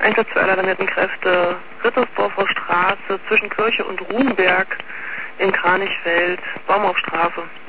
Einsatz für alarmierten Kräfte, Rittersdorfer Straße zwischen Kirche und Ruhnberg in Kranichfeld, Baum auf Strafe.